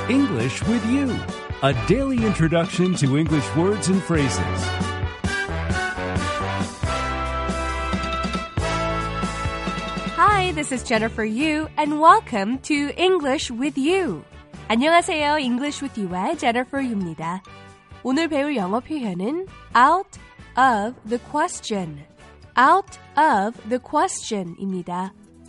English with You, a daily introduction to English words and phrases. Hi, this is Jennifer Yu, and welcome to English with You. 안녕하세요, English with You의 Jennifer Yu입니다. 오늘 배울 영어 표현은 out of the question, out of the question입니다.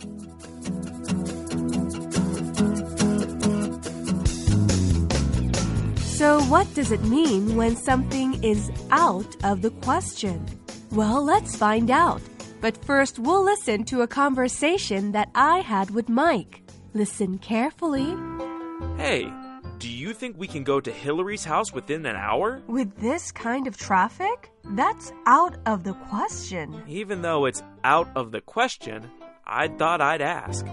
So what does it mean when something is out of the question? Well, let's find out. But first, we'll listen to a conversation that I had with Mike. Listen carefully. Hey, do you think we can go to Hillary's house within an hour? With this kind of traffic? That's out of the question. Even though it's out of the question, I thought I'd ask.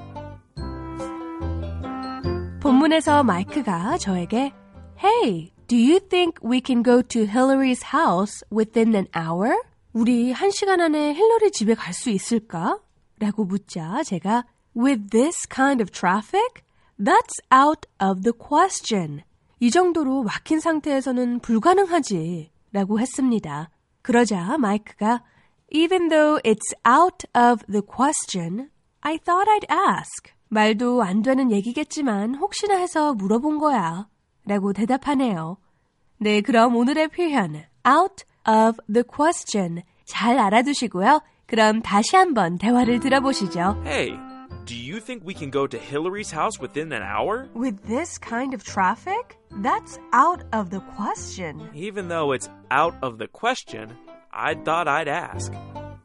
본문에서 마이크가 저에게 Hey, do you think we can go to Hillary's house within an hour? 우리 1시간 안에 힐러리 집에 갈 수 있을까? 라고 묻자 제가 With this kind of traffic? That's out of the question. 이 정도로 막힌 상태에서는 불가능하지 라고 했습니다. 그러자 마이크가 Even though it's out of the question, I thought I'd ask. 말도 안 되는 얘기겠지만 혹시나 해서 물어본 거야. 라고 대답하네요. 네, 그럼 오늘의 표현 out of the question 잘 알아두시고요. 그럼 다시 한번 대화를 들어보시죠. Hey, do you think we can go to Hillary's house within an hour? With this kind of traffic? That's out of the question. Even though it's out of the question, I thought I'd ask.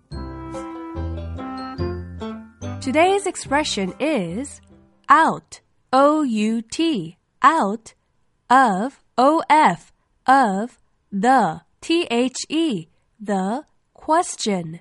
Today's expression is out, O-U-T, out of, O-F, of, the, T-H-E, the, question,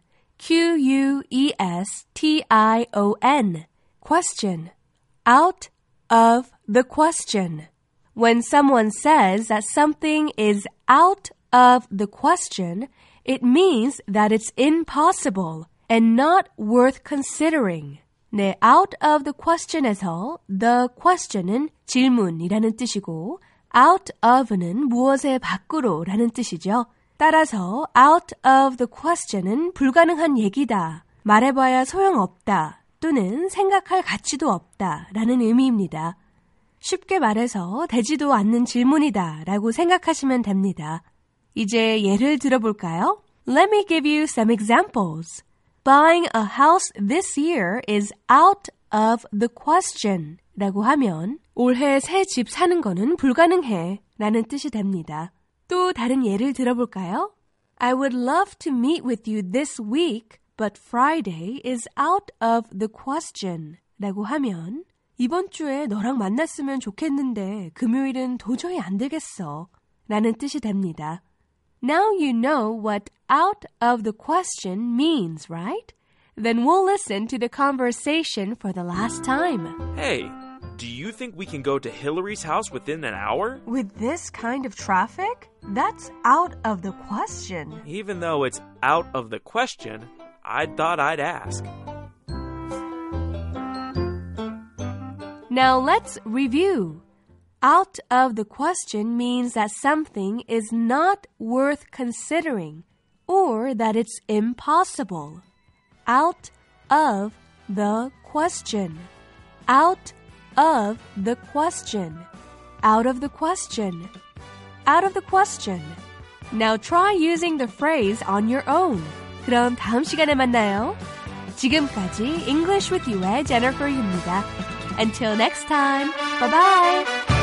Q-U-E-S-T-I-O-N, question, out of the question. When someone says that something is out of the question, it means that it's impossible and not worth considering. 네, out of the question에서 the question은 질문이라는 뜻이고 out of는 무엇의 밖으로라는 뜻이죠. 따라서 out of the question은 불가능한 얘기다, 말해봐야 소용없다 또는 생각할 가치도 없다 라는 의미입니다. 쉽게 말해서 되지도 않는 질문이다 라고 생각하시면 됩니다. 이제 예를 들어볼까요? Let me give you some examples. Buying a house this year is out of the question 라고 하면 올해 새 집 사는 거는 불가능해 라는 뜻이 됩니다. 또 다른 예를 들어볼까요? I would love to meet with you this week, but Friday is out of the question 라고 하면 이번 주에 너랑 만났으면 좋겠는데 금요일은 도저히 안 되겠어 라는 뜻이 됩니다. Now you know what out of the question means, right? Then we'll listen to the conversation for the last time. Hey, do you think we can go to Hillary's house within an hour? With this kind of traffic? That's out of the question. Even though it's out of the question, I thought I'd ask. Now let's review. Out of the question means that something is not worth considering or that it's impossible. Out of the question. Out of the question. Out of the question. Out of the question. Now try using the phrase on your own. 그럼 다음 시간에 만나요. 지금까지 English with You의 Jennifer Yu입니다. Until next time, bye-bye!